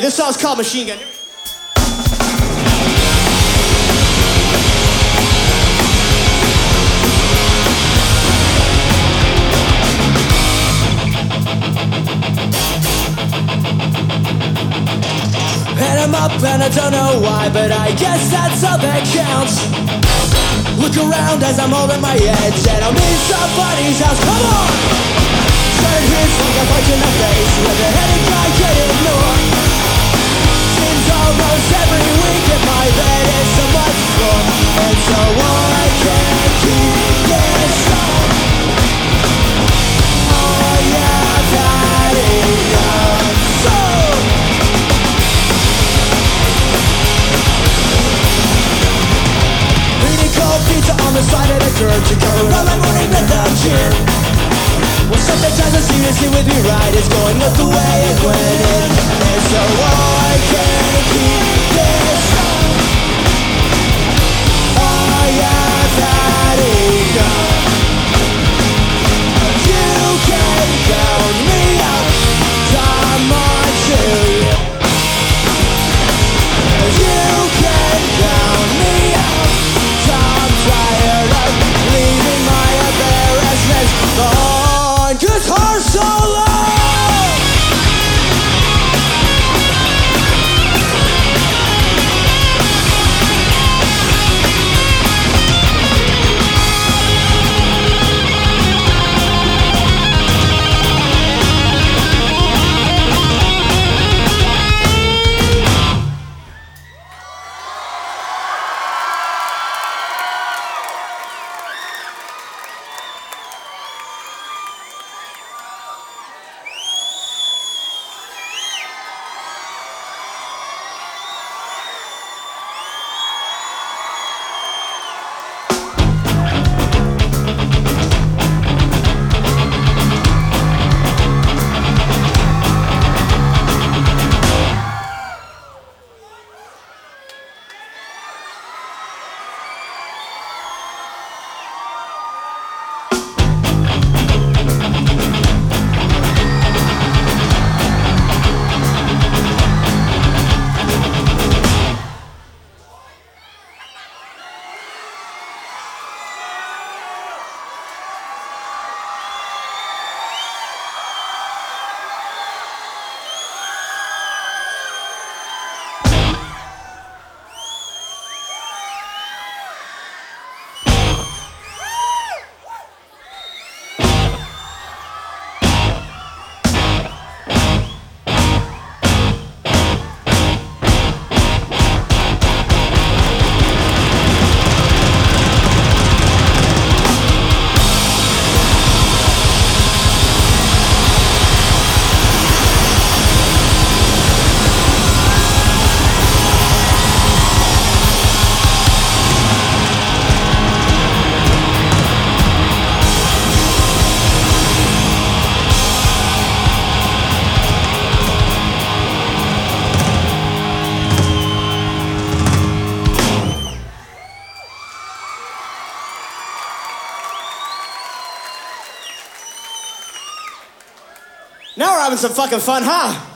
This song's called Machine Gun. And I'm up and I don't know why, but I guess that's all that counts. Look around as I'm holding my edge and I'm in somebody's house. Come on! Turn his like a punch in the face with a headache I can't ignore. Seems almost every week that my bed is so much floor, and so I can't keep this up. Oh yeah, I've had enough. So eating cold pizza on the side of the curb to cover all my morning lethargy. Well, something doesn't seriously with me right. It's going up the way it went in, and so I can't keep this up. I have had enough. You can count me out. Time on to you. You can count me out. I'm tired of leaving my embarrassments on guitar solo. Now we're having some fucking fun, huh?